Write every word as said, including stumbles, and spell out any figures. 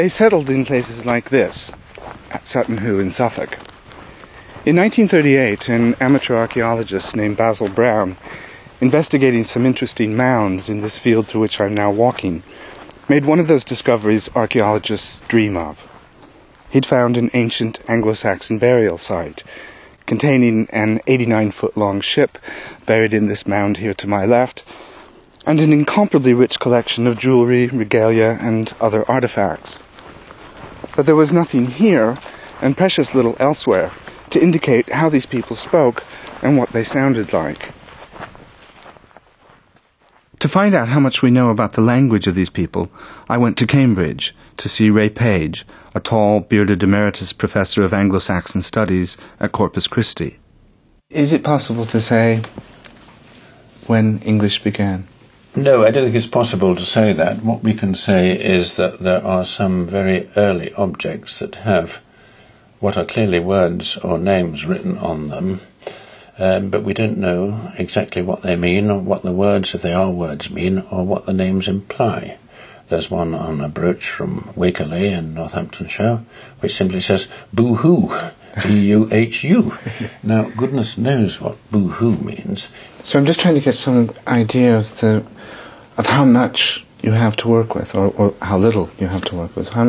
They settled in places like this, at Sutton Hoo in Suffolk. In nineteen thirty-eight, an amateur archaeologist named Basil Brown, investigating some interesting mounds in this field through which I'm now walking, made one of those discoveries archaeologists dream of. He'd found an ancient Anglo-Saxon burial site, containing an eighty-nine foot long ship buried in this mound here to my left, and an incomparably rich collection of jewelry, regalia, and other artifacts. But there was nothing here, and precious little elsewhere, to indicate how these people spoke and what they sounded like. To find out how much we know about the language of these people, I went to Cambridge to see Ray Page, a tall, bearded emeritus professor of Anglo-Saxon studies at Corpus Christi. Is it possible to say when English began? No, I don't think it's possible to say that. What we can say is that there are some very early objects that have what are clearly words or names written on them, um, but we don't know exactly what they mean, or what the words, if they are words, mean, or what the names imply. There's one on a brooch from Wakerley in Northamptonshire, which simply says, boo-hoo, B U H U. Now, goodness knows what boo-hoo means. So I'm just trying to get some idea of the of how much you have to work with, or, or how little you have to work with. How